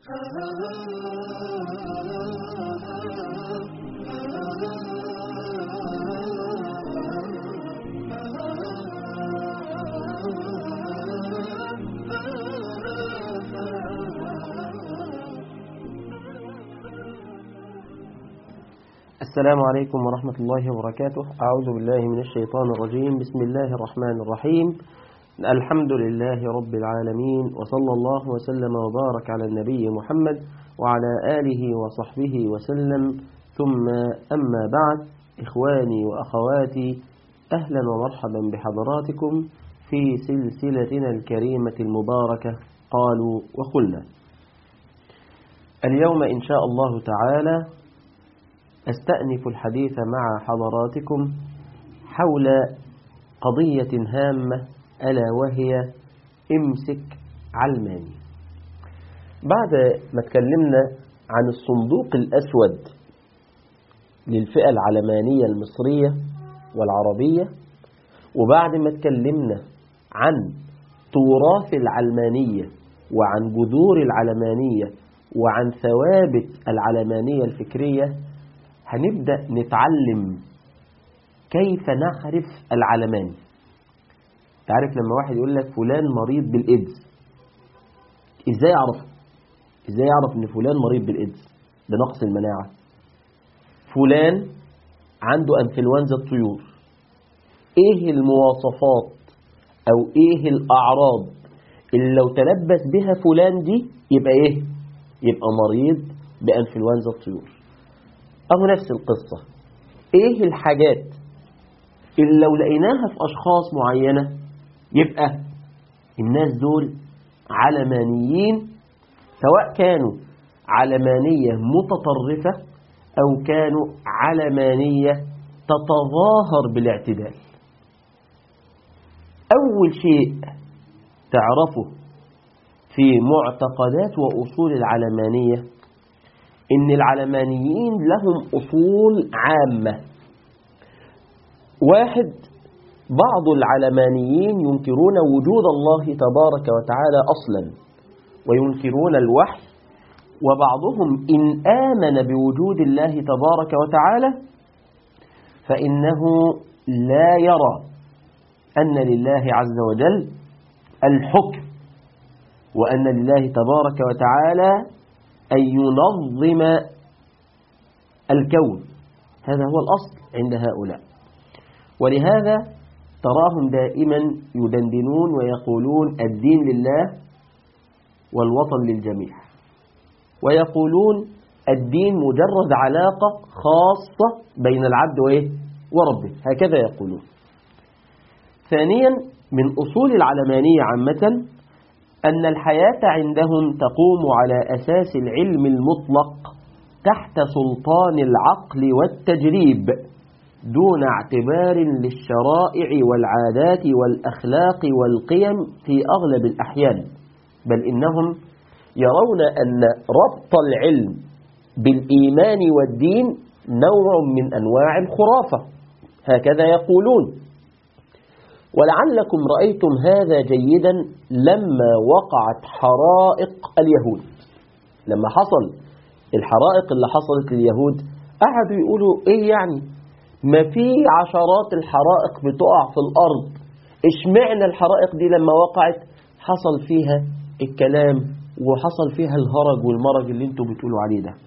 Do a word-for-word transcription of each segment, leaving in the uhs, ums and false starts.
السلام عليكم ورحمة الله وبركاته. أعوذ بالله من الشيطان الرجيم. بسم الله الرحمن الرحيم. الحمد لله رب العالمين، وصلى الله وسلم وبارك على النبي محمد وعلى آله وصحبه وسلم، ثم أما بعد. إخواني وأخواتي، أهلا ومرحبا بحضراتكم في سلسلتنا الكريمة المباركة قالوا وقلنا. اليوم إن شاء الله تعالى أستأنف الحديث مع حضراتكم حول قضية هامة، ألا وهي امسك علماني. بعد ما تكلمنا عن الصندوق الأسود للفئة العلمانية المصرية والعربية، وبعد ما تكلمنا عن تراث العلمانية وعن جذور العلمانية وعن ثوابت العلمانية الفكرية، هنبدأ نتعلم كيف نعرف العلماني. تعرف لما واحد يقول لك فلان مريض بالإيدز، إزاي أعرف؟ إزاي أعرف إن فلان مريض بالإيدز بنقص المناعة؟ فلان عنده أنفلونزا الطيور، إيه المواصفات أو إيه الأعراض اللي لو تلبس بها فلان دي يبقى إيه؟ يبقى مريض بأنفلونزا الطيور. أو نفس القصة، إيه الحاجات اللي لو لقيناها في أشخاص معينة يبقى الناس دول علمانيين، سواء كانوا علمانية متطرفة أو كانوا علمانية تتظاهر بالاعتدال. أول شيء تعرفه في معتقدات وأصول العلمانية إن العلمانيين لهم أصول عامة. واحد، بعض العلمانيين ينكرون وجود الله تبارك وتعالى أصلا وينكرون الوحي، وبعضهم إن آمن بوجود الله تبارك وتعالى فإنه لا يرى أن لله عز وجل الحكم، وأن لله تبارك وتعالى أن ينظم الكون. هذا هو الأصل عند هؤلاء، ولهذا تراهم دائما يدندنون ويقولون الدين لله والوطن للجميع، ويقولون الدين مجرد علاقة خاصة بين العبد وربه، هكذا يقولون. ثانيا، من أصول العلمانية عامة أن الحياة عندهم تقوم على أساس العلم المطلق تحت سلطان العقل والتجريب، دون اعتبار للشرائع والعادات والأخلاق والقيم في أغلب الأحيان، بل إنهم يرون أن ربط العلم بالإيمان والدين نوع من أنواع الخرافة، هكذا يقولون. ولعلكم رأيتم هذا جيدا لما وقعت حرائق اليهود. لما حصل الحرائق اللي حصلت لليهود قعدوا يقولوا إيه يعني ما في عشرات الحرائق بتقع في الأرض، اشمعنا الحرائق دي لما وقعت حصل فيها الكلام وحصل فيها الهرج والمرج اللي انتوا بتقولوا عليه ده.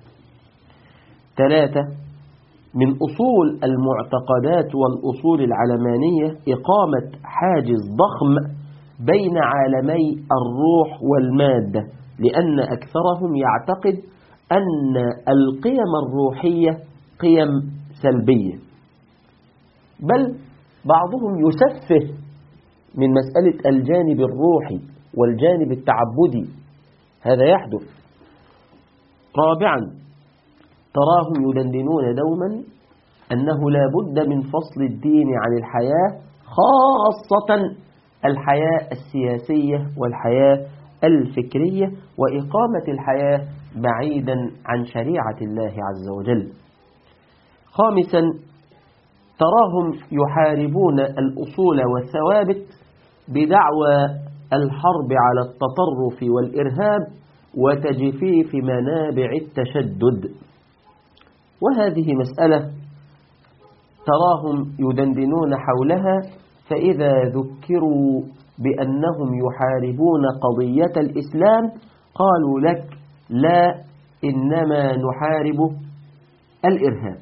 ثلاثة، من أصول المعتقدات والأصول العلمانية إقامة حاجز ضخم بين عالمي الروح والمادة، لأن أكثرهم يعتقد أن القيم الروحية قيم سلبية، بل بعضهم يسفه من مسألة الجانب الروحي والجانب التعبدي، هذا يحدث. رابعا، تراهم يدندنون دوما أنه لا بد من فصل الدين عن الحياة، خاصة الحياة السياسية والحياة الفكرية، وإقامة الحياة بعيدا عن شريعة الله عز وجل. خامسا، تراهم يحاربون الأصول والثوابت بدعوى الحرب على التطرف والإرهاب وتجفيف منابع التشدد. وهذه مسألة تراهم يدندنون حولها، فإذا ذكروا بأنهم يحاربون قضية الإسلام قالوا لك لا، إنما نحارب الإرهاب.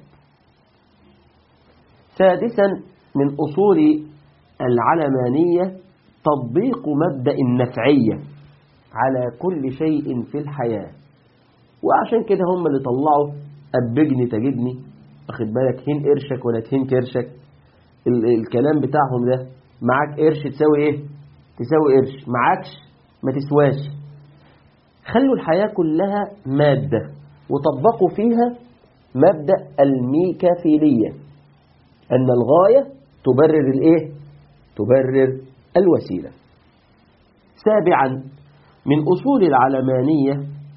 سادسا من أصول العلمانية تطبيق مبدأ النفعية على كل شيء في الحياة. وعشان كده هم اللي طلعوا أبجني تجدني، واخد بالك، هين قرشك ولا تهين كرشك. الكلام بتاعهم ده، معاك قرش تساوي ايه؟ تساوي قرش، معاكش ما تسواش. خلوا الحياة كلها مادة وطبقوا فيها مبدأ الميكافيلية، أن الغاية تبرر الايه؟ تبرر الوسيلة. سابعا من أصول العلمانية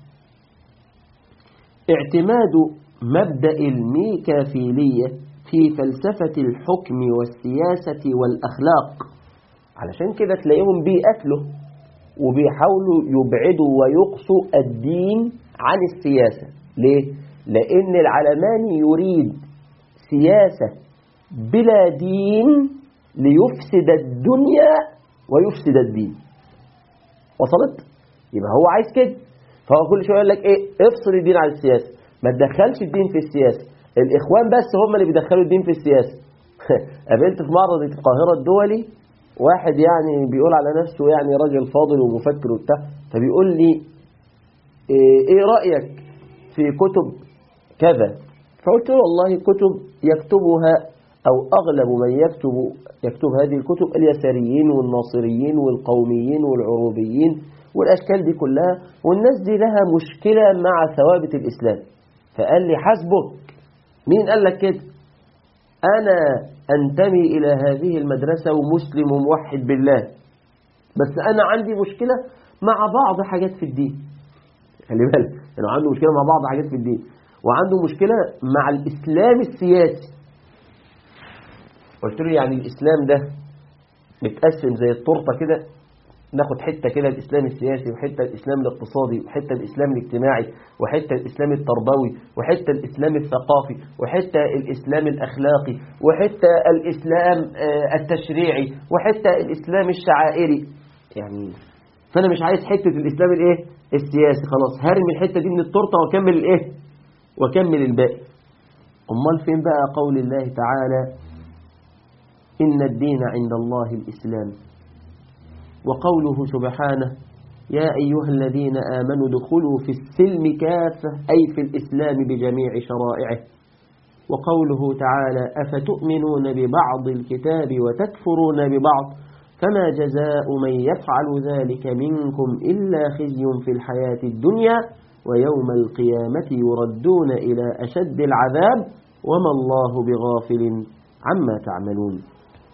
اعتماد مبدأ الميكافيلية في فلسفة الحكم والسياسة والأخلاق. علشان كده تلاقيهم بيقتلوا وبيحاولوا يبعدوا ويقصوا الدين عن السياسة. ليه؟ لأن العلماني يريد سياسة بلا دين ليفسد الدنيا ويفسد الدين. وصلت؟ يبقى هو عايز كده، فهو كل شوية يقول لك ايه؟ افصل الدين عن السياسة، ما تدخلش الدين في السياسة. الإخوان بس هم اللي بيدخلوا الدين في السياسة. قابلت في معرض القاهرة الدولي واحد يعني بيقول على نفسه يعني راجل فاضل ومفكر وبتاع، فبيقول لي ايه رأيك في كتب كذا؟ فقلت له والله كتب يكتبها أو أغلب من يكتب يكتب هذه الكتب اليساريين والناصريين والقوميين والعروبيين والأشكال دي كلها، والناس دي لها مشكلة مع ثوابت الإسلام. فقال لي حسبك، مين قال لك كده؟ أنا أنتمي إلى هذه المدرسة ومسلم وموحد بالله، بس أنا عندي مشكلة مع بعض حاجات في الدين. خلي بالك، إنه عنده مشكلة مع بعض حاجات في الدين، وعنده مشكلة مع الإسلام السياسي. قلت له يعني الإسلام ده متقسم زي التورتة كده، ناخد حتة كده الإسلام السياسي، وحتة الإسلام الاقتصادي، وحتة الإسلام الاجتماعي، وحتة الإسلام التربوي، وحتة الإسلام الثقافي، وحتة الإسلام الأخلاقي، وحتة الإسلام التشريعي، وحتة الإسلام الشعائري. يعني فأنا مش عايز حتة الإسلام الإيه؟ السياسي، خلاص هرمي الحتة دي من التورتة وأكمل الإيه؟ وأكمل الباقي. أمال فين بقى قول الله تعالى إن الدين عند الله الإسلام، وقوله سبحانه يا أيها الذين آمنوا ادخلوا في السلم كافة، أي في الإسلام بجميع شرائعه. وقوله تعالى أفتؤمنون ببعض الكتاب وتكفرون ببعض فما جزاء من يفعل ذلك منكم إلا خزي في الحياة الدنيا ويوم القيامة يردون إلى أشد العذاب وما الله بغافل عما تعملون.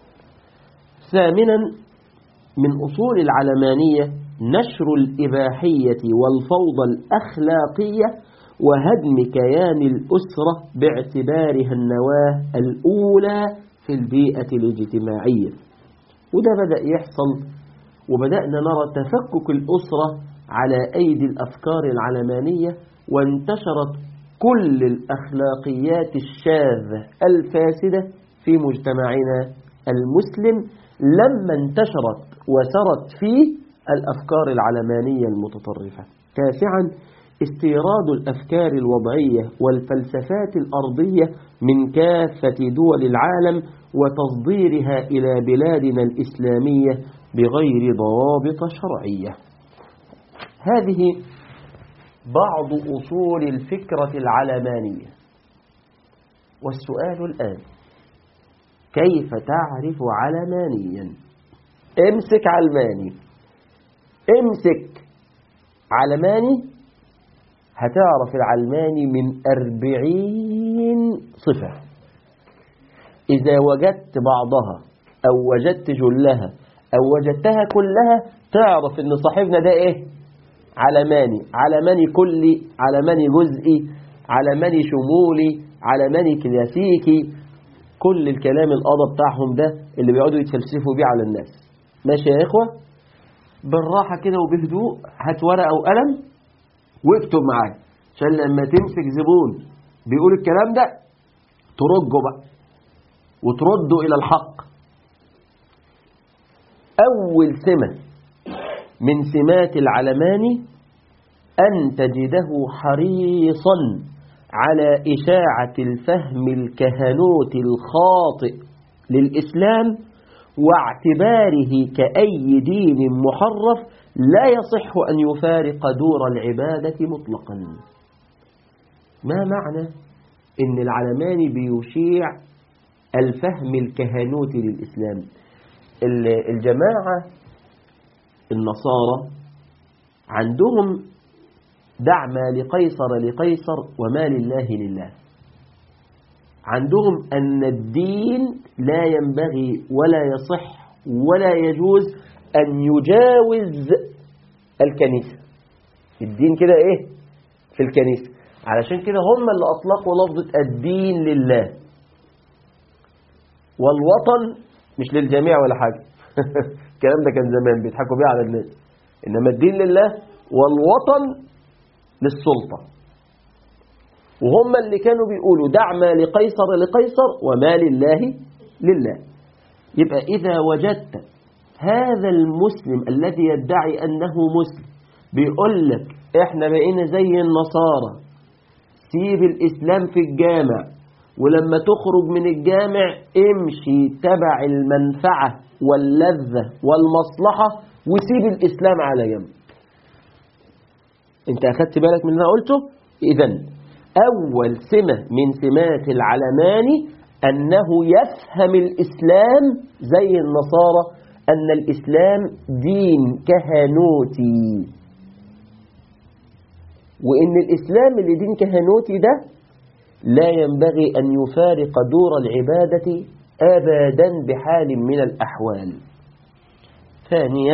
ثامنا من أصول العلمانية نشر الإباحية والفوضى الأخلاقية وهدم كيان الأسرة باعتبارها النواة الأولى في البيئة الاجتماعية. وده بدأ يحصل، وبدأنا نرى تفكك الأسرة على أيدي الأفكار العلمانية، وانتشرت كل الأخلاقيات الشاذة الفاسدة في مجتمعنا المسلم لما انتشرت وسرت فيه الأفكار العلمانية المتطرفة. تاسعا استيراد الأفكار الوضعية والفلسفات الأرضية من كافة دول العالم وتصديرها إلى بلادنا الإسلامية بغير ضوابط شرعية. هذه بعض أصول الفكرة العلمانية. والسؤال الآن كيف تعرف علمانيا؟ امسك علماني، امسك علماني هتعرف العلماني من أربعين صفة. إذا وجدت بعضها أو وجدت جلها أو وجدتها كلها تعرف إن صاحبنا ده إيه؟ علماني. علماني كلي، علماني جزئي، علماني شمولي، علماني كلاسيكي، كل الكلام القضى بتاعهم ده اللي بيقعدوا يتفلسفوا بيه على الناس. ماشي يا إخوة؟ بالراحة كده وبهدوء، هات ورقة وقلم واكتب معايا عشان لما تمسك زبون بيقول الكلام ده ترده بقى وترده إلى الحق. أول سمة من سمات العلماني أن تجده حريصا على إشاعة الفهم الكهنوتي الخاطئ للإسلام واعتباره كأي دين محرف لا يصح أن يفارق دور العبادة مطلقا. ما معنى أن العلماني بيشيع الفهم الكهنوتي للإسلام؟ الجماعة النصارى عندهم دع ما لقيصر لقيصر وما لله لله. عندهم أن الدين لا ينبغي ولا يصح ولا يجوز أن يجاوز الكنيسة. الدين كده إيه في الكنيسة، علشان كده هم اللي أطلقوا لفظة الدين لله، والوطن مش للجميع ولا حاجة. الكلام ده كان زمان بيضحكوا بيه على الناس، إنما الدين لله والوطن للسلطة. وهم اللي كانوا بيقولوا دع ما لقيصر لقيصر وما لله لله. يبقى إذا وجدت هذا المسلم الذي يدعي أنه مسلم بيقول لك إحنا بقينا زي النصارى، سيب الإسلام في الجامع، ولما تخرج من الجامع امشي تبع المنفعة واللذة والمصلحة وسيب الإسلام على جنب. انت أخذت بالك من اللي أنا قلته؟ إذن أول سمة من سمات العلماني أنه يفهم الإسلام زي النصارى، أن الإسلام دين كهنوتي، وإن الإسلام اللي دين كهنوتي ده لا ينبغي أن يفارق دور العبادة أبدا بحال من الأحوال. ثانيا،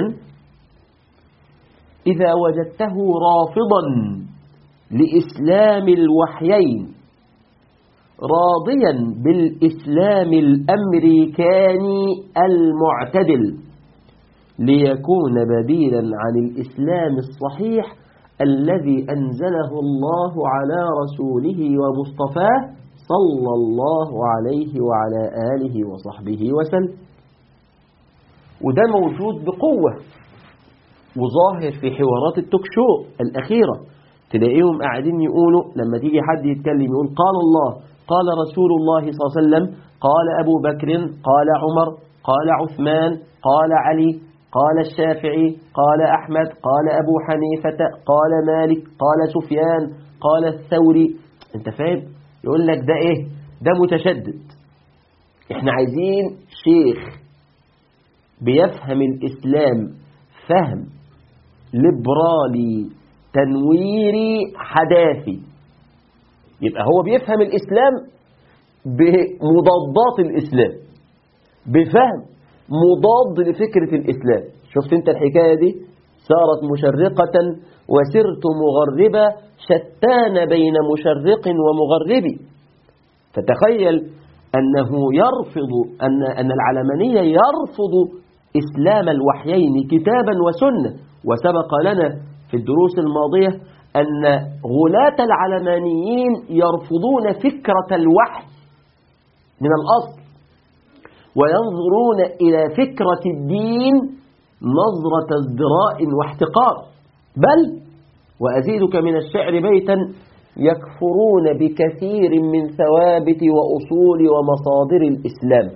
إذا وجدته رافضا لإسلام الوحيين راضيا بالإسلام الأمريكاني المعتدل ليكون بديلا عن الإسلام الصحيح الذي أنزله الله على رسوله ومصطفاه صلى الله عليه وعلى آله وصحبه وسلم. وده موجود بقوة وظاهر في حوارات التوكشو الأخيرة، تلاقيهم قاعدين يقولوا لما تيجي حد يتكلم يقول قال الله قال رسول الله صلى الله عليه وسلم قال أبو بكر قال عمر قال عثمان قال علي قال الشافعي قال أحمد قال أبو حنيفة قال مالك قال سفيان قال الثوري. انت فاهم؟ يقول لك ده ايه؟ ده متشدد. احنا عايزين شيخ بيفهم الإسلام فهم ليبرالي تنويري حداثي، يبقى هو بيفهم الإسلام بمضادات الإسلام، بفهم مضاد لفكرة الإسلام. شفت انت الحكاية دي؟ صارت مشرقة وسرت مغربة شتان بين مشرق ومغربي. فتخيل أنه يرفض أن أن العلمانية يرفض إسلام الوحيين كتابا وسنة. وسبق لنا في الدروس الماضية أن غلاة العلمانيين يرفضون فكرة الوحي من الأصل، وينظرون إلى فكرة الدين نظرة ازدراء واحتقار. بل وأزيدك من الشعر بيتا يكفرون بكثير من ثوابت وأصول ومصادر الإسلام.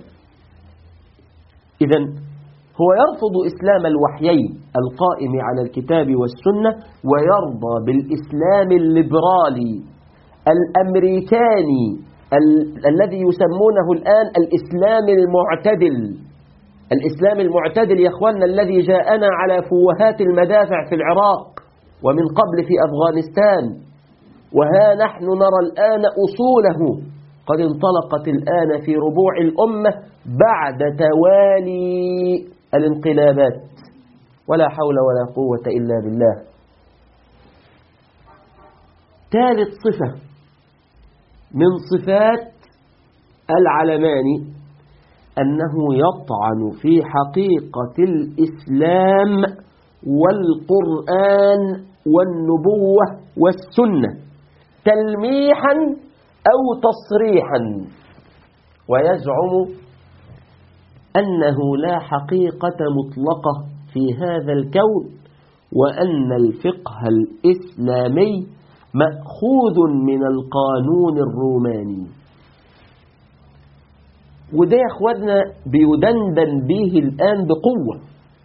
إذن هو يرفض إسلام الوحيين القائم على الكتاب والسنة، ويرضى بالإسلام الليبرالي الأمريكاني ال الذي يسمونه الآن الإسلام المعتدل. الإسلام المعتدل يا أخوانا الذي جاءنا على فوهات المدافع في العراق ومن قبل في أفغانستان، وها نحن نرى الآن أصوله قد انطلقت الآن في ربوع الأمة بعد توالي الانقلابات. ولا حول ولا قوة إلا بالله. ثالث صفة من صفات العلماني أنه يطعن في حقيقة الإسلام والقرآن والنبوة والسنة تلميحا أو تصريحا، ويزعم أنه لا حقيقة مطلقة في هذا الكون، وأن الفقه الإسلامي مأخوذ من القانون الروماني. وده يا أخواتنا بيدندن به الآن بقوة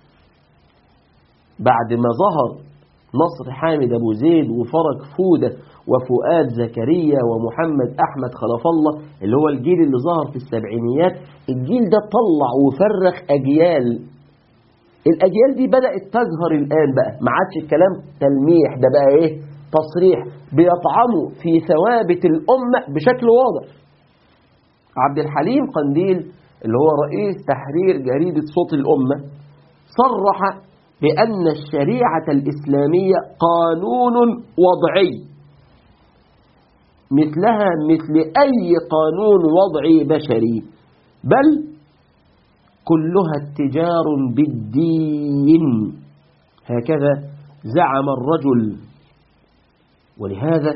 بعد ما ظهر نصر حامد أبو زيد وفرج فودة وفؤاد زكريا ومحمد أحمد خلف الله، اللي هو الجيل اللي ظهر في السبعينيات. الجيل ده طلع وفرخ أجيال، الأجيال دي بدأت تظهر الآن بقى، ما عادش الكلام تلميح، ده بقى إيه؟ تصريح، بيطعموا في ثوابت الأمة بشكل واضح. عبد الحليم قنديل اللي هو رئيس تحرير جريدة صوت الأمة صرح بأن الشريعة الإسلامية قانون وضعي مثلها مثل أي قانون وضعي بشري، بل كلها اتجار بالدين، هكذا زعم الرجل. ولهذا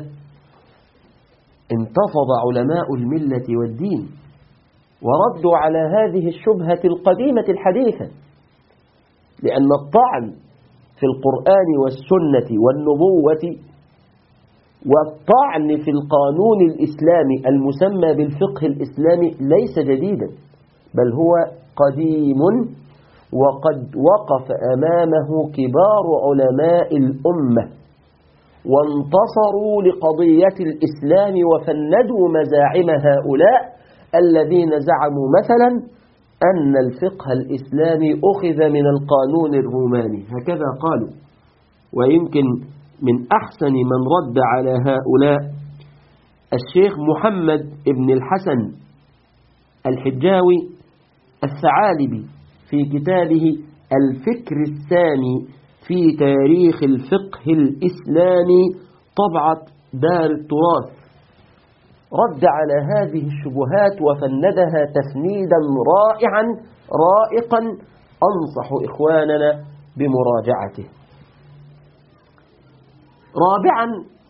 انتفض علماء الملة والدين وردوا على هذه الشبهة القديمة الحديثة، لأن الطعن في القرآن والسنة والنبوة والطعن في القانون الإسلامي المسمى بالفقه الإسلامي ليس جديدا، بل هو قديم، وقد وقف أمامه كبار علماء الأمة وانتصروا لقضية الإسلام وفندوا مزاعم هؤلاء الذين زعموا مثلا أن الفقه الإسلامي أخذ من القانون الروماني، هكذا قالوا. ويمكن من أحسن من رد على هؤلاء الشيخ محمد بن الحسن الحجاوي الثعالبي في كتابه الفكر السامي في تاريخ الفقه الإسلامي طبعة دار التراث، رد على هذه الشبهات وفندها تفنيدا رائعا رائقا، أنصح إخواننا بمراجعته. رابعا،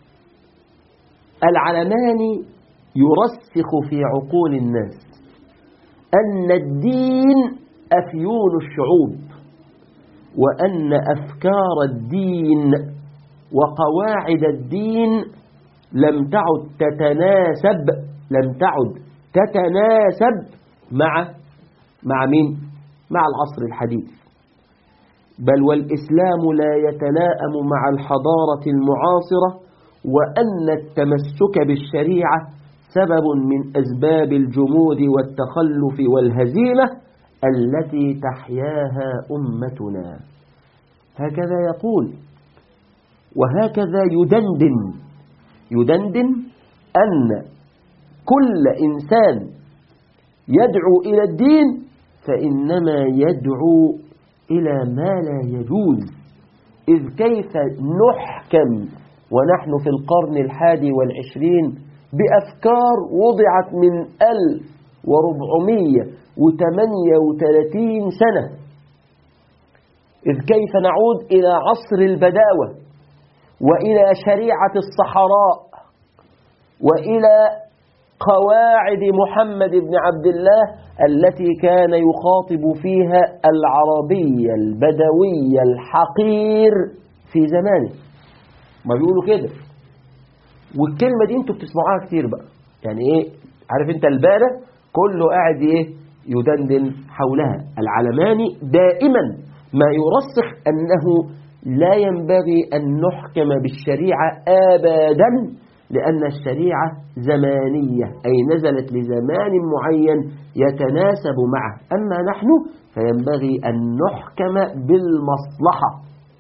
العلمان يرسخ في عقول الناس أن الدين أفيون الشعوب، وأن أفكار الدين وقواعد الدين لم تعد تتناسب لم تعد تتناسب مع مع مين؟ مع العصر الحديث، بل والإسلام لا يتلائم مع الحضارة المعاصرة، وأن التمسك بالشريعة سبب من أسباب الجمود والتخلف والهزيمة التي تحياها أمتنا. هكذا يقول، وهكذا يدندن يدندن أن كل إنسان يدعو إلى الدين فإنما يدعو إلى ما لا يجوز، إذ كيف نحكم ونحن في القرن الحادي والعشرين بأفكار وضعت من ألف وربعمية وثمانية وثلاثين سنة؟ إذ كيف نعود إلى عصر البداوة وإلى شريعة الصحراء وإلى قواعد محمد بن عبد الله التي كان يخاطب فيها العربي البدوي الحقير في زمانه؟ ما بيقولوا كده، والكلمة دي انتوا بتسمعوها كتير بقى، يعني ايه؟ عارف انت البارة كله قاعد ايه؟ يدندن حولها. العلماني دائما ما يرسخ أنه لا ينبغي أن نحكم بالشريعة أبدا، لأن الشريعة زمانية، أي نزلت لزمان معين يتناسب معه، أما نحن فينبغي أن نحكم بالمصلحة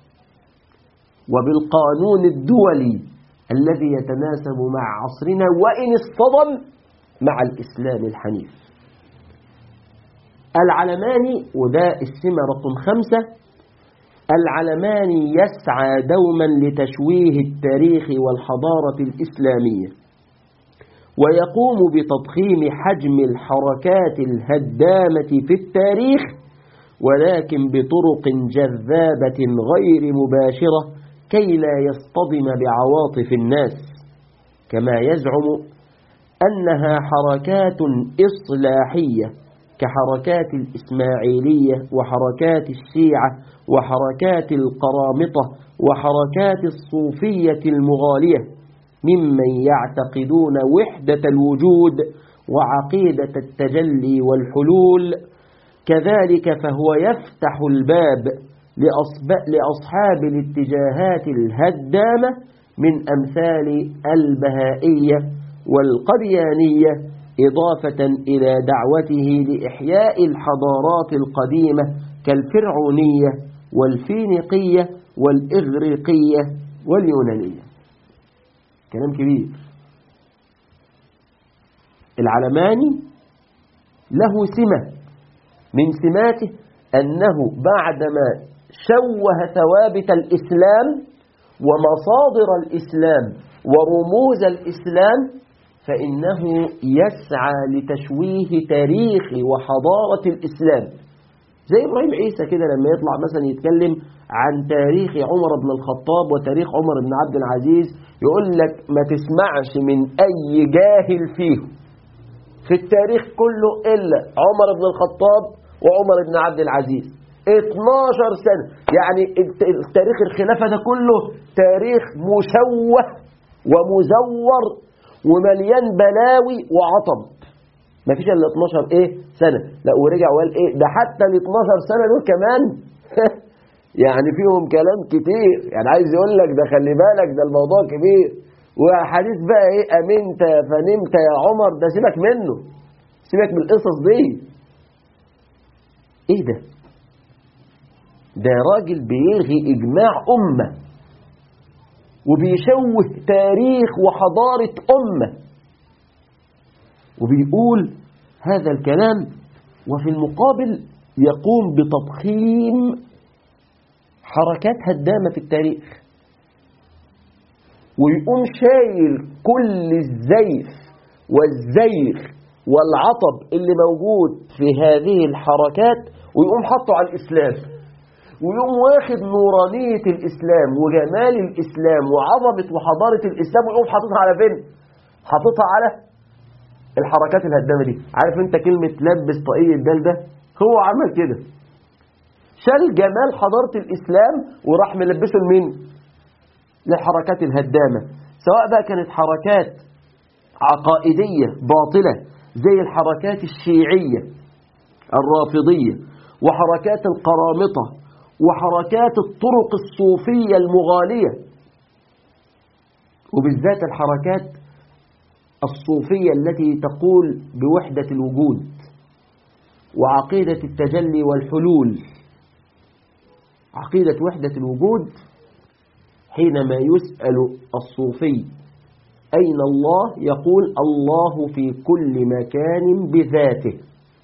وبالقانون الدولي الذي يتناسب مع عصرنا وإن اصطدم مع الإسلام الحنيف. العلماني، وده السمة رقم خمسة، العلماني يسعى دوما لتشويه التاريخ والحضارة الإسلامية، ويقوم بتضخيم حجم الحركات الهدامة في التاريخ، ولكن بطرق جذابة غير مباشرة كي لا يصطدم بعواطف الناس، كما يزعم أنها حركات إصلاحية كحركات الإسماعيلية وحركات الشيعة وحركات القرامطة وحركات الصوفية المغالية، ممن يعتقدون وحدة الوجود وعقيدة التجلي والحلول. كذلك فهو يفتح الباب لأصحاب الاتجاهات الهدامة من أمثال البهائية والقديانية، إضافة إلى دعوته لإحياء الحضارات القديمة كالفرعونية والفينيقية والإغريقية واليونانية. كلام كبير. العلماني له سمة من سماته أنه بعدما شوه ثوابت الإسلام ومصادر الإسلام ورموز الإسلام، فإنه يسعى لتشويه تاريخ وحضارة الإسلام. زي إبراهيم عيسى كده لما يطلع مثلا يتكلم عن تاريخ عمر بن الخطاب وتاريخ عمر بن عبد العزيز، يقول لك ما تسمعش من أي جاهل فيه في التاريخ كله إلا عمر بن الخطاب وعمر بن عبد العزيز. اتناشر سنة، يعني تاريخ الخلافة ده كله تاريخ مشوه ومزور ومليان بلاوي وعطب، ما فيش الا اتناشر ايه سنة. لا ورجع وقال ايه ده حتى ال اتناشر سنة دول كمان يعني فيهم كلام كتير، يعني عايز يقول لك ده خلي بالك ده الموضوع كبير. وحديث بقى ايه امنت فنمت يا عمر، ده سيبك منه، سيبك من القصص دي. ايه ده ده راجل بيلغي اجماع امة وبيشوه تاريخ وحضارة أمة وبيقول هذا الكلام، وفي المقابل يقوم بتضخيم حركات هدامة في التاريخ، ويقوم شايل كل الزيف والزيخ والعطب اللي موجود في هذه الحركات ويقوم حطه على الإسلام، ويقوم واخد نورانية الإسلام وجمال الإسلام وعظمة وحضارة الإسلام ويقوم حاططها على فين؟ حاططها على الحركات الهدامة دي. عارف انت كلمة لبس طاقية الدال ده؟ هو عمل كده، شال جمال حضارة الإسلام وراح ملبسه لمين؟ للحركات الهدامة، سواء بقى كانت حركات عقائدية باطلة زي الحركات الشيعية الرافضية وحركات القرامطة وحركات الطرق الصوفية المغالية، وبالذات الحركات الصوفية التي تقول بوحدة الوجود وعقيدة التجلي والحلول. عقيدة وحدة الوجود حينما يسأل الصوفي أين الله يقول الله في كل مكان بذاته.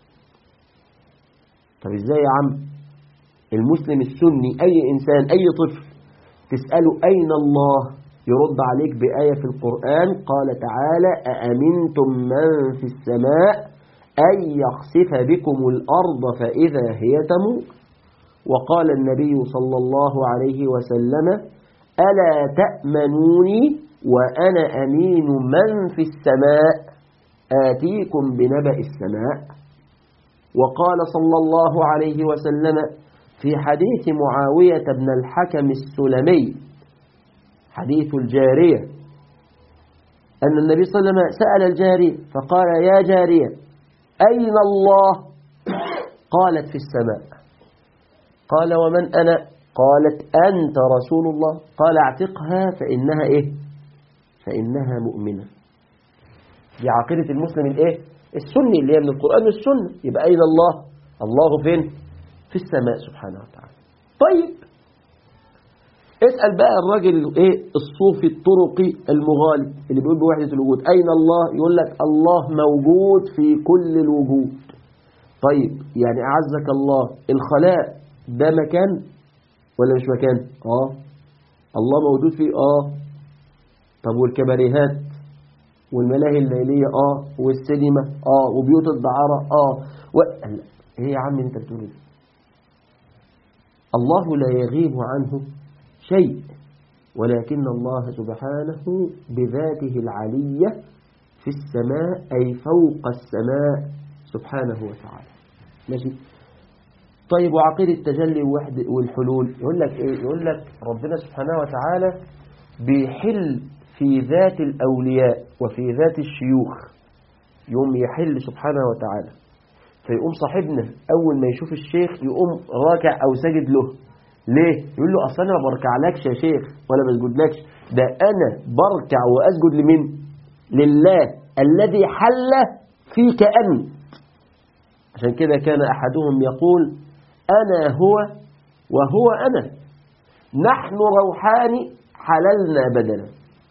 طب ازاي يا عم؟ المسلم السني أي إنسان أي طفل تسأله أين الله يرد عليك بآية في القرآن، قال تعالى أأمنتم من في السماء أن يخسف بكم الأرض فإذا هي تمور. وقال النبي صلى الله عليه وسلم ألا تأمنوني وأنا أمين من في السماء آتيكم بنبأ السماء. وقال صلى الله عليه وسلم في حديث معاوية بن الحكم السلمي حديث الجارية أن النبي صلى الله عليه وسلم سأل الجارية فقال يا جارية أين الله؟ قالت في السماء. قال ومن أنا؟ قالت أنت رسول الله. قال اعتقها فإنها إيه؟ فإنها مؤمنة. دي عقيدة المسلم الإيه؟ السني اللي هي من القرآن والسنة. يبقى أين الله؟ الله فين؟ في السماء سبحانه وتعالى. طيب اسأل بقى الراجل ايه الصوفي الطرقي المغالي اللي بيقول بوحدة الوجود أين الله؟ يقول لك الله موجود في كل الوجود. طيب يعني أعزك الله الخلاء ده مكان ولا مش مكان؟ اه الله موجود فيه. اه طب والكباريهات والملاهي الليلية اه والسينما اه وبيوت الدعارة اه و... ايه يا عم انت بتقول؟ الله لا يغيب عنه شيء ولكن الله سبحانه بذاته العلية في السماء أي فوق السماء سبحانه وتعالى. ماشي. طيب وعقيدة التجلي والحلول يقول لك إيه؟ يقول لك ربنا سبحانه وتعالى بيحل في ذات الأولياء وفي ذات الشيوخ، يقوم يحل سبحانه وتعالى، فيقوم صاحبنا أول ما يشوف الشيخ يقوم راكع أو ساجد له. ليه؟ يقول له أصلا أنا ما بركعلكش يا شيخ ولا بسجدلكش، ده أنا بركع وأسجد لمين؟ لله الذي حل فيك أنت. عشان كده كان أحدهم يقول أنا هو وهو أنا، نحن روحان حللنا بدلا.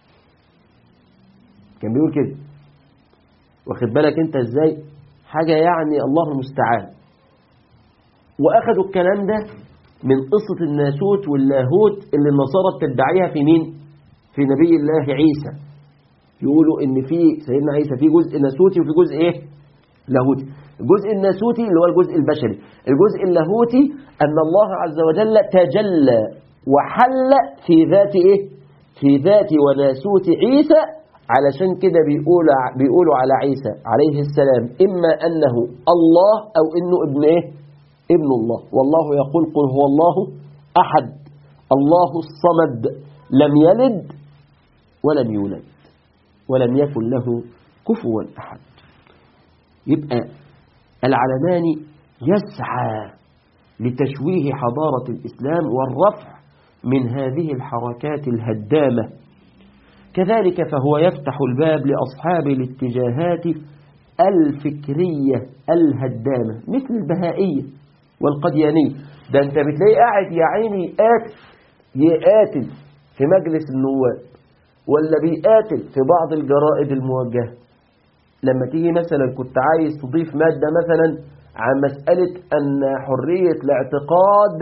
كان بيقول كده، واخد بالك انت ازاي؟ حاجة يعني الله المستعان. واخدوا الكلام ده من قصة الناسوت واللاهوت اللي النصارى بتدعيها في مين؟ في نبي الله عيسى. يقولوا ان في سيدنا عيسى في جزء ناسوتي وفي جزء ايه؟ لاهوتي. الجزء الناسوتي اللي هو الجزء البشري، الجزء اللاهوتي ان الله عز وجل تجلى وحل في ذات ايه؟ في ذات وناسوت عيسى. علشان كده بيقول بيقولوا على عيسى عليه السلام إما أنه الله أو إنه ابن إيه؟ ابن الله. والله يقول قل هو الله أحد الله الصمد لم يلد ولم يولد ولم يكن له كفوا أحد. يبقى العلماني يسعى لتشويه حضارة الإسلام والرفع من هذه الحركات الهدامة. كذلك فهو يفتح الباب لأصحاب الاتجاهات الفكرية الهدامة مثل البهائية والقديانية. ده انت بتلاقي قاعد يا عيني يقاتل يقاتل في مجلس النواب ولا بيقاتل في بعض الجرائد الموجهة. لما تيجي مثلا كنت عايز تضيف مادة مثلا عن مسألة أن حرية الاعتقاد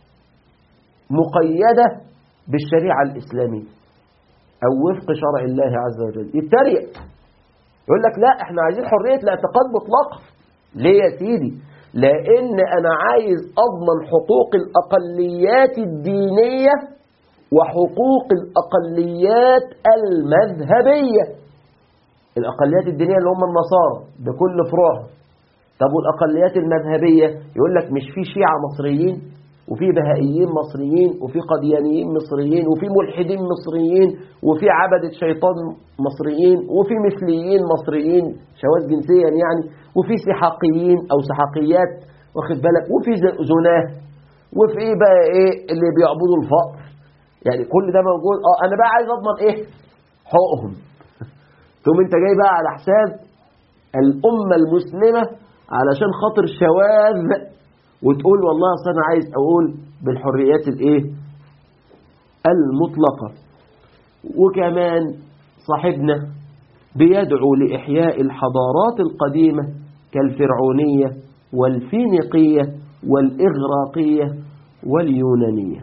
مقيدة بالشريعة الإسلامية أو وفق شرع الله عز وجل، يتريق يقول لك لا احنا عايزين حرية الاعتقاد مطلقة. ليه يا سيدي؟ لأن أنا عايز أضمن حقوق الأقليات الدينية وحقوق الأقليات المذهبية. الأقليات الدينية اللي هم النصارى بكل فروعها. طب والأقليات المذهبية يقول لك مش في شيعة مصريين وفي بهائيين مصريين وفي قديانيين مصريين وفي ملحدين مصريين وفي عبدة شيطان مصريين وفي مثليين مصريين شواذ جنسيا يعني، وفي سحاقيين أو سحاقيات واخد بالك، وفي زناه، وفي ايه بقى ايه اللي بيعبدوا الفقر. يعني كل ده موجود. اه انا بقى عايز اضمن ايه؟ حقوقهم. ثم انت جاي بقى على حساب الأمة المسلمة علشان خاطر شواذ وتقول والله اصل انا عايز اقول بالحريات الايه المطلقة. وكمان صاحبنا بيدعو لإحياء الحضارات القديمة كالفرعونية والفينيقية والإغراقية واليونانية.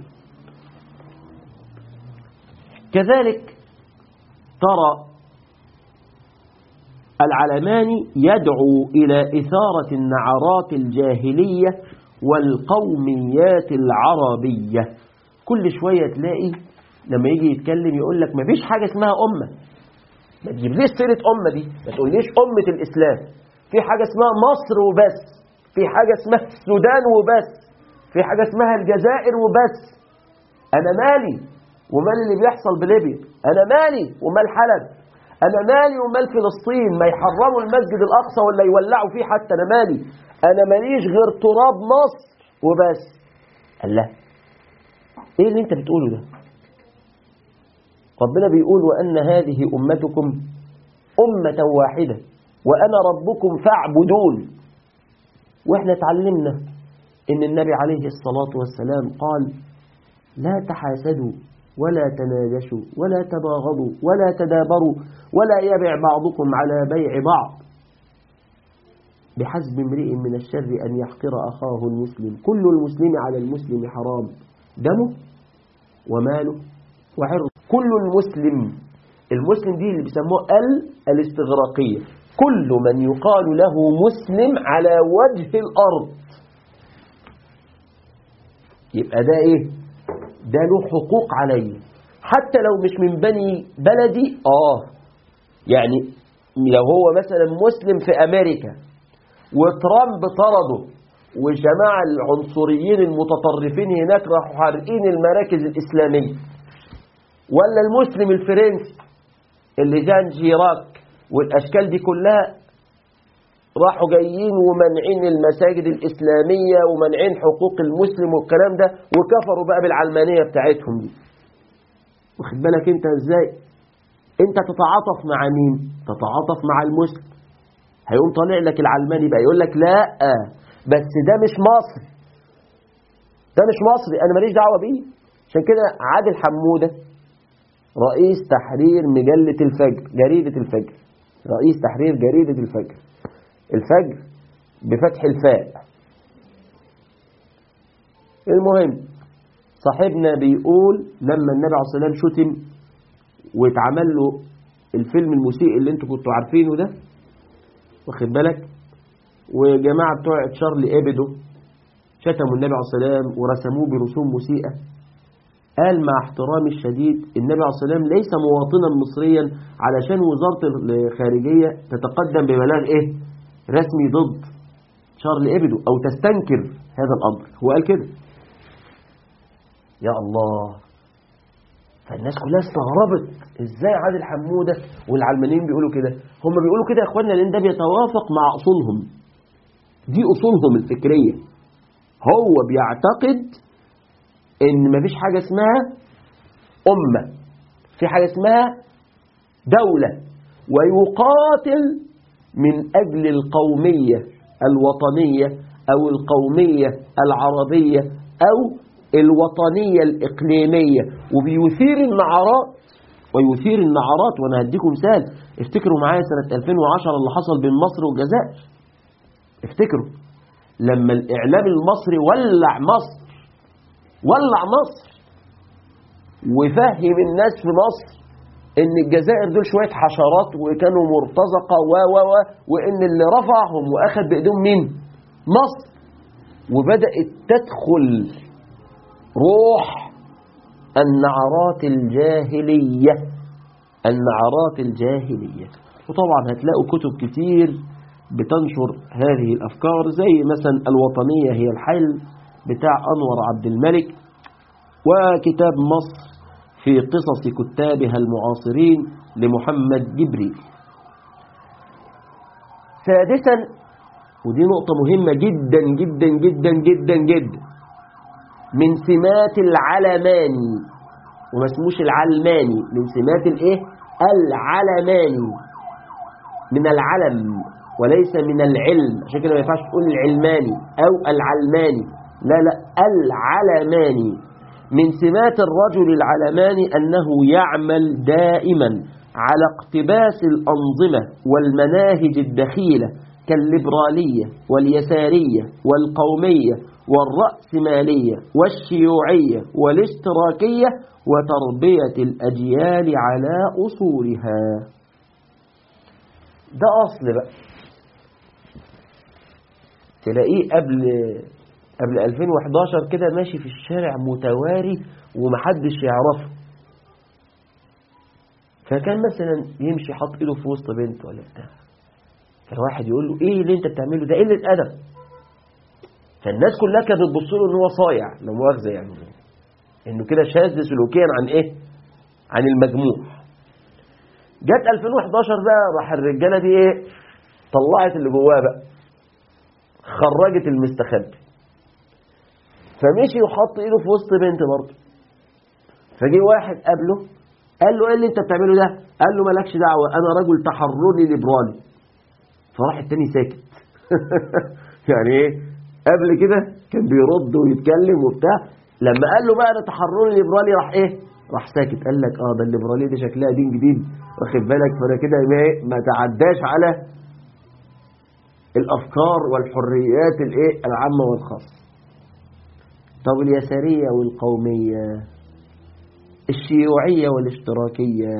كذلك ترى العلماني يدعو إلى إثارة النعرات الجاهلية والقوميات العربية. كل شوية تلاقي لما يجي يتكلم يقول لك ما فيش حاجة اسمها أمة. ما تجيبليش سيرة أمة دي، ما تقوليش أمة الإسلام. في حاجة اسمها مصر وبس، في حاجة اسمها السودان وبس، في حاجة اسمها الجزائر وبس. أنا مالي ومال اللي بيحصل بليبيا، أنا مالي ومال حلب، أنا مالي ومال فلسطين، ما يحرموا المسجد الأقصى ولا يولعوا فيه حتى، أنا مالي، أنا ماليش غير تراب مصر وبس. الله، إيه اللي أنت بتقوله ده؟ ربنا بيقول وأن هذه أمتكم أمة واحدة وأنا ربكم فاعبدون. وإحنا تعلمنا إن النبي عليه الصلاة والسلام قال لا تحاسدوا ولا تناجشوا ولا تباغضوا ولا تدابروا ولا يبع بعضكم على بيع بعض بحسب امرئ من الشر أن يحقر أخاه المسلم. كل المسلم على المسلم حرام دمه وماله وعرضه. كل المسلم، المسلم دي اللي بيسموه ال الاستغراقية، كل من يقال له مسلم على وجه الأرض. يبقى ده ايه؟ ده له حقوق عليه حتى لو مش من بني بلدي. آه يعني لو هو مثلا مسلم في أمريكا وترامب طرده وجماعة العنصريين المتطرفين هناك راحوا حارقين المراكز الإسلامية، ولا المسلم الفرنسي اللي جان جيراك والأشكال دي كلها راحوا جايين ومنعين المساجد الإسلامية ومنعين حقوق المسلم والكلام ده، وكفروا بقى بالعلمانية بتاعتهم دي. واخد بالك انت ازاي؟ انت تتعاطف مع مين؟ تتعاطف مع المسلم. هيقوم طالع لك العلماني بقى يقول لك لا بس ده مش مصري، ده مش مصري، انا ماليش دعوة بيه. عشان كده عادل حمودة رئيس تحرير مجلة الفجر، جريدة الفجر، رئيس تحرير جريدة الفجر، الفجر بفتح الفاء. المهم صاحبنا بيقول لما النبي عليه الصلاة والسلام شتم واتعمل له الفيلم المسيء اللي انتوا كنتوا عارفينه ده، واخد بالك، وجماعة بتوع تشارلي إبدو شتموا النبي عليه الصلاة والسلام ورسموه برسوم مسيئة. قال مع احترامي الشديد النبي عليه الصلاة والسلام ليس مواطنا مصريا علشان وزارة الخارجية تتقدم ببلاغ ايه رسمي ضد تشارلي إبدو او تستنكر هذا الامر. هو قال كده. يا الله، فالناس كلها استغربت ازاي عادل حمودة والعلمانيين بيقولوا كده. هم بيقولوا كده يا اخوانا لان ده بيتوافق مع اصولهم، دي اصولهم الفكرية. هو بيعتقد ان مفيش حاجة اسمها امة، في حاجة اسمها دولة، ويقاتل من اجل القومية الوطنية او القومية العربية او الوطنية الاقليمية، وبيثير النعرات ويثير النعرات. وانا هديكم مثال، افتكروا معايا سنة ألفين وعشرة اللي حصل بين مصر والجزائر. افتكروا لما الاعلام المصري ولع مصر، ولع مصر وفهم الناس في مصر ان الجزائر دول شوية حشرات وكانوا مرتزقة و و و وان اللي رفعهم واخد بايدهم مين؟ مصر. وبدأت تدخل روح النعرات الجاهلية، النعرات الجاهلية. وطبعا هتلاقوا كتب كتير بتنشر هذه الأفكار، زي مثلا الوطنية هي الحل بتاع أنور عبد الملك، وكتاب مصر في قصص كتابها المعاصرين لمحمد جبريل. سادسا، ودي نقطة مهمة جدا جدا جدا جدا جدا، من سمات العلماني، وما اسموش العلماني، من سمات الايه العلماني، من العلم وليس من العلم. عشان كده ما ينفعش تقول العلماني او العلماني، لا لا، العلماني. من سمات الرجل العلماني أنه يعمل دائما على اقتباس الأنظمة والمناهج الدخيلة كالليبرالية واليسارية والقومية والرأسمالية والشيوعية والاشتراكية وتربية الأجيال على أصولها. ده أصل بقى تلاقيه قبل قبل ألفين وإحداشر كده ماشي في الشارع متواري ومحدش يعرفه. فكان مثلا يمشي حاط ايده في وسط بنت ولا بتاع، فالواحد يقول له ايه اللي انت بتعمله ده، قله ادب. فالناس كلها كانت بتبص له ان هو صايع، لا مؤاخذه يعني، انه كده شاذ سلوكيا عن ايه، عن المجموع. جت ألفين وإحداشر بقى، راح الرجاله دي ايه، طلعت اللي جواها بقى، خرجت المستخبي، فمشي وحط ايده في وسط بنت برضه. فجي واحد قابله قال له ايه اللي انت بتعمله ده؟ قال له مالكش دعوه، انا رجل تحرري ليبرالي. فراح التاني ساكت. يعني ايه، قبل كده كان بيرد ويتكلم وبتاع، لما قال له بقى انا تحرري ليبرالي راح ايه، راح ساكت. قال لك اه ده الليبراليه دي شكلها دين جديد، واخد بالك، فانا كده ما تعداش على الافكار والحريات الايه العامه والخاصه. طب اليسارية والقومية، الشيوعية والاشتراكية،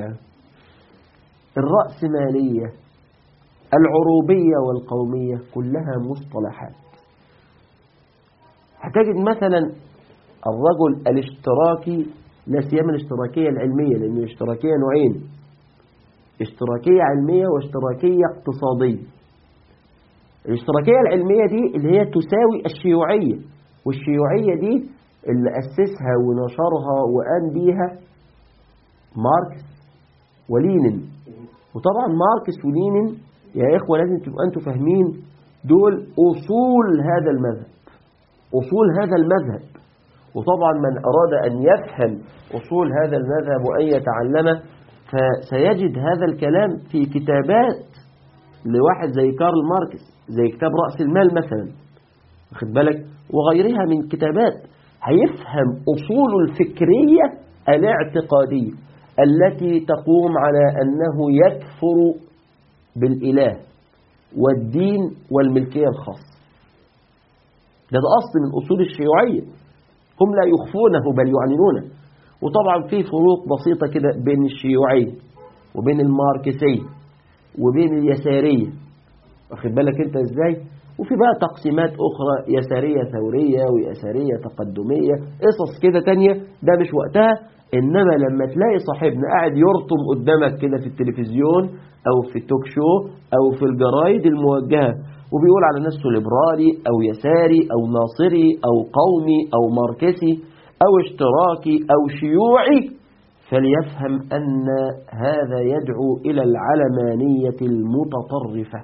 الرأسمالية، العروبية والقومية، كلها مصطلحات. هتجد مثلا الرجل الاشتراكي لا سيما الاشتراكية العلمية، لأن الاشتراكية نوعين: اشتراكية علمية واشتراكية اقتصادية. الاشتراكية العلمية دي اللي هي تساوي الشيوعية، والشيوعية دي اللي أسسها ونشرها وقام بيها ماركس ولينين. وطبعا ماركس ولينين يا إخوة لازم تبقى أنتوا فاهمين دول أصول هذا المذهب، أصول هذا المذهب. وطبعا من أراد أن يفهم أصول هذا المذهب وأن يتعلمه فسيجد هذا الكلام في كتابات لواحد زي كارل ماركس، زي كتاب رأس المال مثلا، واخد بالك، وغيرها من كتابات. هيفهم أصول الفكرية الاعتقادية التي تقوم على أنه يكفر بالإله والدين والملكية الخاصة. ده, ده أصل من أصول الشيوعية، هم لا يخفونه بل يعلنونه. وطبعا في فروق بسيطة كده بين الشيوعية وبين الماركسية وبين اليسارية، واخد بالك انت ازاي. وفي بقى تقسيمات أخرى، يسارية ثورية ويسارية تقدمية، قصص كده تانية، ده مش وقتها. إنما لما تلاقي صاحبنا قاعد يرطم قدامك كده في التلفزيون أو في التوك شو أو في الجرايد الموجهة وبيقول على نفسه ليبرالي أو يساري أو ناصري أو قومي أو ماركسي أو اشتراكي أو شيوعي، فليفهم أن هذا يدعو إلى العلمانية المتطرفة.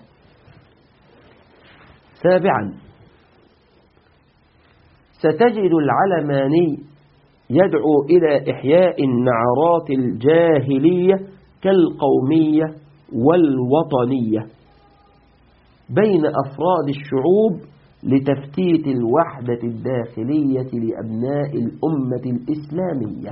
سابعا، ستجد العلماني يدعو إلى إحياء النعرات الجاهلية كالقومية والوطنية بين أفراد الشعوب لتفتيت الوحدة الداخلية لأبناء الأمة الإسلامية.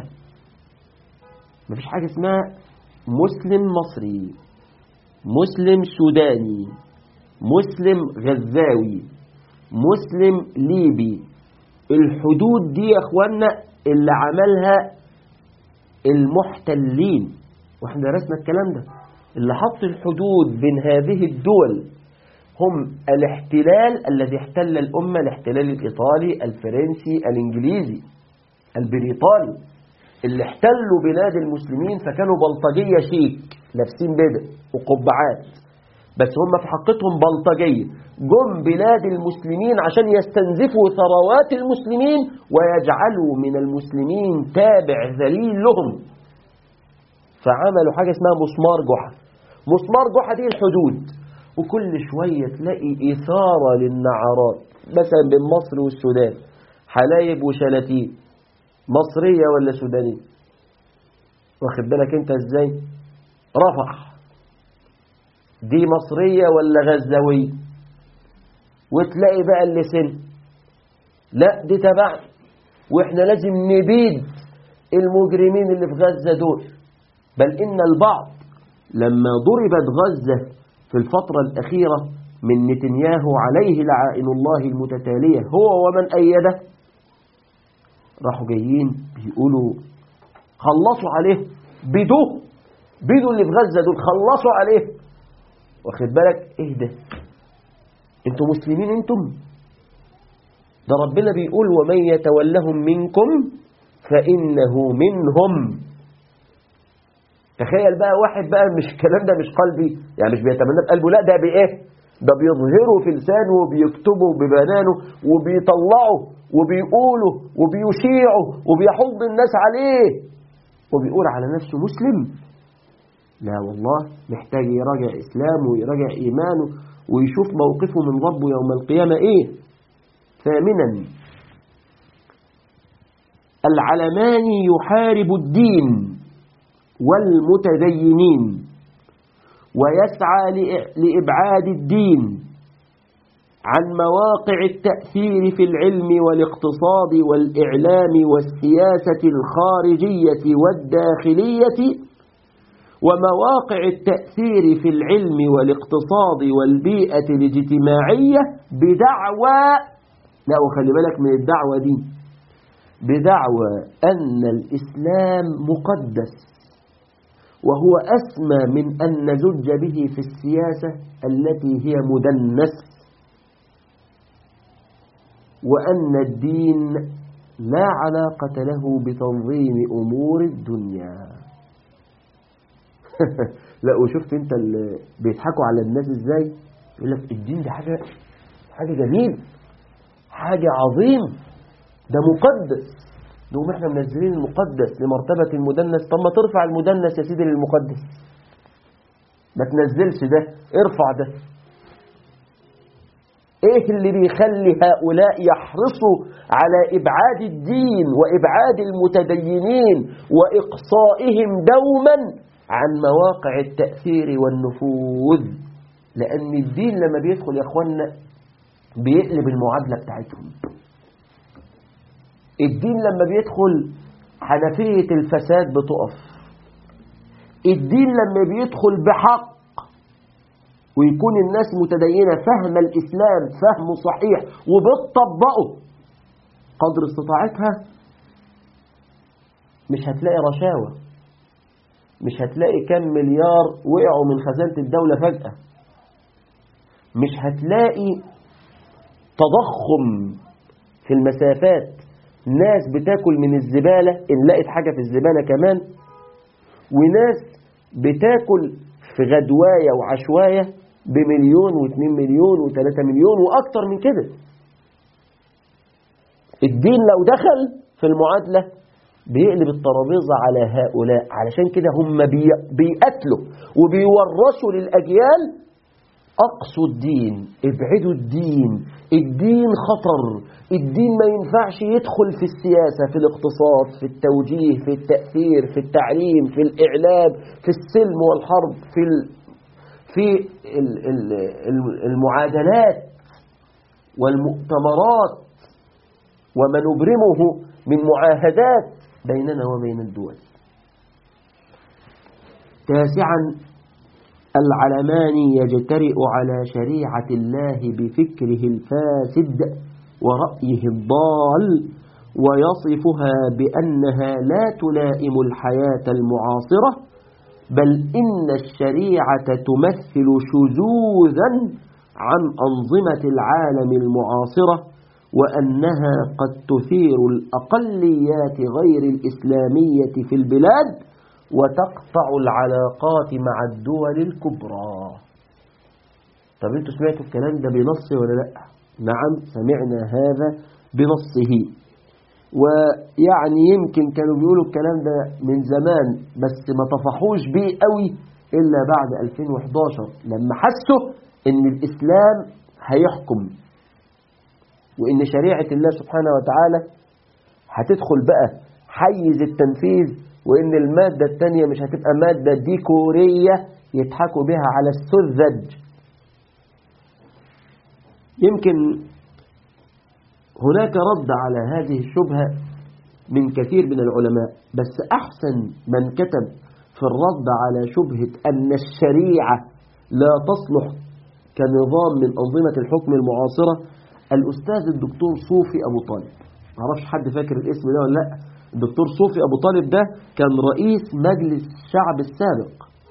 مفيش حاجة اسمها مسلم مصري، مسلم سوداني، مسلم غزاوي، مسلم ليبي. الحدود دي يا اخوانا اللي عملها المحتلين، واحنا درسنا الكلام ده. اللي حط الحدود بين هذه الدول هم الاحتلال الذي احتل الأمة، الاحتلال الإيطالي، الفرنسي، الإنجليزي، البريطاني، اللي احتلوا بلاد المسلمين فكانوا بلطجية شيك لابسين بدل وقبعات، بس هم في حقيقتهم بلطجية. جم بلاد المسلمين عشان يستنزفوا ثروات المسلمين ويجعلوا من المسلمين تابع ذليل لهم، فعملوا حاجة اسمها مسمار جحا. مسمار جحا دي الحدود، وكل شوية تلاقي إثارة للنعرات، مثلا بين مصر والسودان، حلايب وشلاتين، مصرية ولا سودانية، واخد بالك انت ازاي. رفح دي مصرية ولا غزاوية، وتلاقي بقى اللي سن لا دي تبعنا واحنا لازم نبيد المجرمين اللي في غزة دول. بل إن البعض لما ضربت غزة في الفترة الأخيرة من نتنياهو عليه لعائن الله المتتالية هو ومن أيده، راحوا جايين بيقولوا خلصوا عليه، بيدوه بيدوا اللي في غزة دول، خلصوا عليه. واخد بالك ايه ده؟ انتوا مسلمين انتم؟ ده ربنا بيقول ومن يتولهم منكم فإنه منهم. تخيل بقى واحد بقى مش الكلام ده مش قلبي، يعني مش بيتمنى بقلبه، لا ده بايه؟ ده بيظهره في لسانه وبيكتبه ببنانه وبيطلعه وبيقوله وبيشيعه وبيحض الناس عليه وبيقول على نفسه مسلم. لا والله، محتاج يراجع إسلامه ويراجع إيمانه ويشوف موقفه من ربه يوم القيامة إيه. ثامنا، العلماني يحارب الدين والمتدينين ويسعى لإبعاد الدين عن مواقع التأثير في العلم والاقتصاد والإعلام والسياسة الخارجية والداخلية ومواقع التأثير في العلم والاقتصاد والبيئة الاجتماعية بدعوى، لا وخلي بالك من الدعوة دي، بدعوى أن الإسلام مقدس وهو أسمى من أن نزج به في السياسة التي هي مدنس، وأن الدين لا علاقة له بتنظيم أمور الدنيا. لا، وشفت انت اللي بيضحكوا على الناس ازاي؟ يقول لك الدين ده حاجة حاجة جميل، حاجة عظيم، ده مقدس. نقوم احنا منزلين المقدس لمرتبة المدنس. طب ما ترفع المدنس يا سيدي للمقدس، ما تنزلش ده، ارفع ده. ايه اللي بيخلي هؤلاء يحرصوا على ابعاد الدين وابعاد المتدينين واقصائهم دوما عن مواقع التأثير والنفوذ؟ لان الدين لما بيدخل يا اخوانا بيقلب المعادلة بتاعتهم. الدين لما بيدخل حنفية الفساد بتقف. الدين لما بيدخل بحق ويكون الناس متدينة فهم الإسلام فهم صحيح وبتطبقه قدر استطاعتها، مش هتلاقي رشاوى، مش هتلاقي كم مليار وقعوا من خزانة الدولة فجأة، مش هتلاقي تضخم في المسافات، ناس بتاكل من الزبالة إن لقت حاجة في الزبالة كمان، وناس بتاكل في غدواية وعشواية بمليون واثنين مليون وثلاثة مليون وأكتر من كده. الدين لو دخل في المعادلة بيقلب الترابيزة على هؤلاء. علشان كده هم بيقتلوا وبيورثوا للأجيال أقصوا الدين، ابعدوا الدين، الدين خطر، الدين ما ينفعش يدخل في السياسة، في الاقتصاد، في التوجيه، في التأثير، في التعليم، في الإعلام، في السلم والحرب، في ال... في ال... ال... المعادلات والمؤتمرات وما نبرمه من معاهدات بيننا وبين الدول. تاسعا، العلمان يجترئ على شريعة الله بفكره الفاسد ورأيه الضال ويصفها بأنها لا تلائم الحياة المعاصرة، بل إن الشريعة تمثل شذوذا عن أنظمة العالم المعاصرة، وأنها قد تثير الأقليات غير الإسلامية في البلاد وتقطع العلاقات مع الدول الكبرى. طب انتوا سمعتوا الكلام ده بنصه ولا لا؟ نعم، سمعنا هذا بنصه. ويعني يمكن كانوا بيقولوا الكلام ده من زمان بس ما طفحوش بيه قوي إلا بعد ألفين وإحداشر لما حسوا ان الإسلام هيحكم وان شريعة الله سبحانه وتعالى هتدخل بقى حيز التنفيذ، وإن المادة التانية مش هتبقى مادة ديكورية يضحكوا بها على السذج. يمكن هناك رد على هذه الشبهة من كثير من العلماء، بس أحسن من كتب في الرد على شبهة أن الشريعة لا تصلح كنظام من أنظمة الحكم المعاصرة الأستاذ الدكتور صوفي أبو طالب. معرفش حد فاكر الاسم ده ولا لأ. الدكتور صوفي أبو طالب ده كان رئيس مجلس الشعب السابق.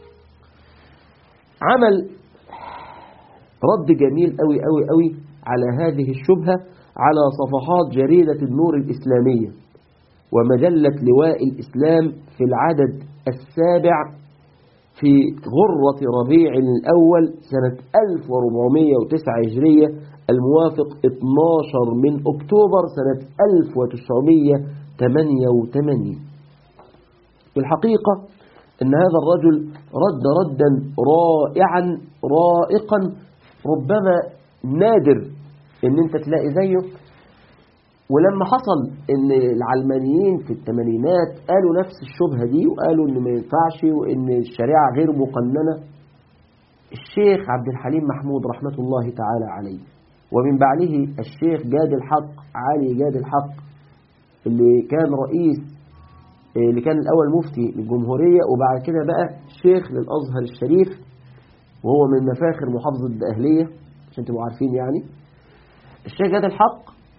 عمل رد جميل قوي قوي قوي على هذه الشبهة على صفحات جريدة النور الإسلامية ومجلة لواء الإسلام في العدد السابع في غرة ربيع الأول سنة ألف وأربعمائة وتسعة هجرية الموافق اثناشر من أكتوبر سنة ألف وتسعمائة وثمانية وثمانين. في الحقيقة أن هذا الرجل رد ردا رائعا رائقا ربما نادر أن أنت تلاقي زيه. ولما حصل أن العلمانيين في الثمانينات قالوا نفس الشبهة دي وقالوا أن ما ينفعش وأن الشريعة غير مقننة، الشيخ عبد الحليم محمود رحمة الله تعالى عليه ومن بعده الشيخ جاد الحق علي جاد الحق اللي كان رئيس اللي كان الأول مفتي للجمهورية وبعد كده بقى شيخ للأزهر الشريف وهو من مفاخر محافظة الدقهلية عشان تبقوا عارفين. يعني الشيخ جاد الحق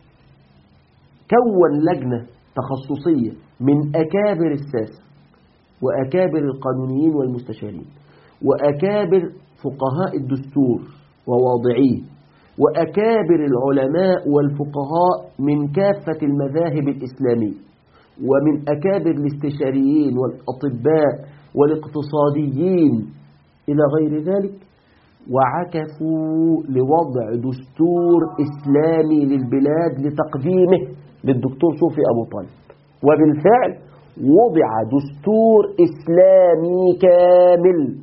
كون لجنة تخصصية من أكابر الساسة وأكابر القانونيين والمستشارين وأكابر فقهاء الدستور وواضعيه وأكابر العلماء والفقهاء من كافة المذاهب الإسلامية، ومن أكابر الاستشاريين والأطباء والاقتصاديين إلى غير ذلك، وعكفوا لوضع دستور إسلامي للبلاد لتقديمه للدكتور صوفي أبو طالب. وبالفعل وضع دستور إسلامي كامل،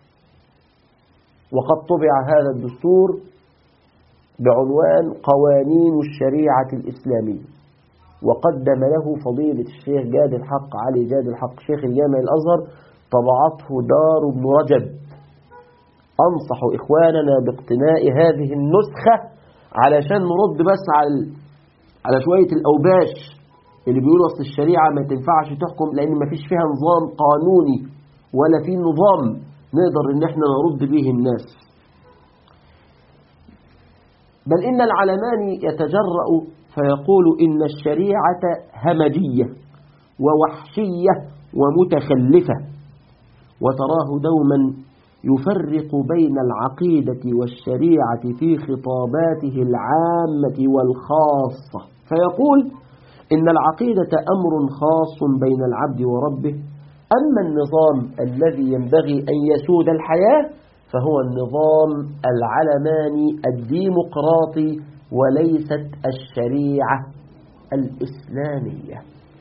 وقد طبع هذا الدستور بعنوان قوانين الشريعة الإسلامية، وقدم له فضيلة الشيخ جاد الحق علي جاد الحق شيخ الجامع الأزهر، طبعته دار ابن رجب. أنصح إخواننا باقتناء هذه النسخة علشان نرد بس على على شوية الأوباش اللي بيقولوا أصل الشريعة ما تنفعش تحكم لأن ما فيش فيها نظام قانوني ولا في نظام نقدر إن احنا نرد به الناس. بل إن العلماني يتجرأ فيقول إن الشريعة همجية ووحشية ومتخلفة، وتراه دوما يفرق بين العقيدة والشريعة في خطاباته العامة والخاصة، فيقول إن العقيدة أمر خاص بين العبد وربه، أما النظام الذي ينبغي أن يسود الحياة فهو النظام العلماني الديمقراطي وليست الشريعة الإسلامية.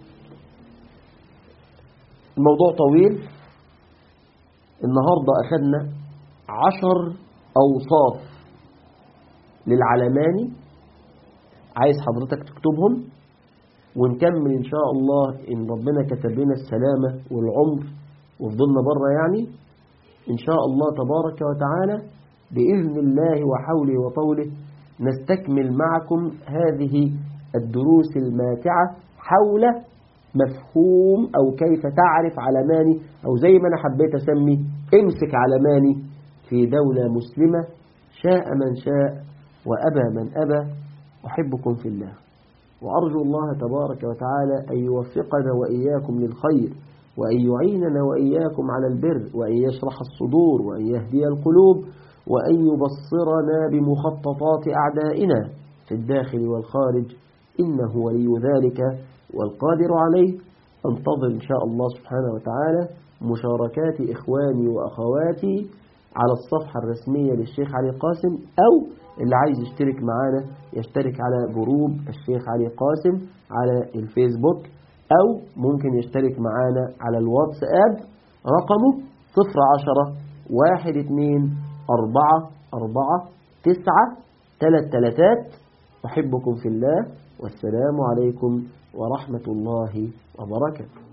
الموضوع طويل، النهاردة أخذنا عشر أوصاف للعلماني، عايز حضرتك تكتبهم ونكمل إن شاء الله إن ربنا كتب لنا السلامة والعمر وفضلنا بره، يعني إن شاء الله تبارك وتعالى بإذن الله وحوله وطوله نستكمل معكم هذه الدروس الماتعة حول مفهوم أو كيف تعرف علماني، أو زي ما أنا حبيت أسمي امسك علماني في دولة مسلمة شاء من شاء وأبى من أبى. أحبكم في الله، وأرجو الله تبارك وتعالى أن يوفقنا وإياكم للخير، وأن يعيننا وإياكم على البر، وأن يشرح الصدور، وأن يهدي القلوب، وأن يبصرنا بمخططات أعدائنا في الداخل والخارج، إنه ولي ذلك والقادر عليه. انتظر إن شاء الله سبحانه وتعالى مشاركات إخواني وأخواتي على الصفحة الرسمية للشيخ علي قاسم، أو اللي عايز يشترك معانا يشترك على جروب الشيخ علي قاسم على الفيسبوك، أو ممكن يشترك معانا على الواتساب رقمه صفر عشرة واحد اتنين أربعة أربعة تسعة تلات تلاتات. أحبكم في الله، والسلام عليكم ورحمة الله وبركاته.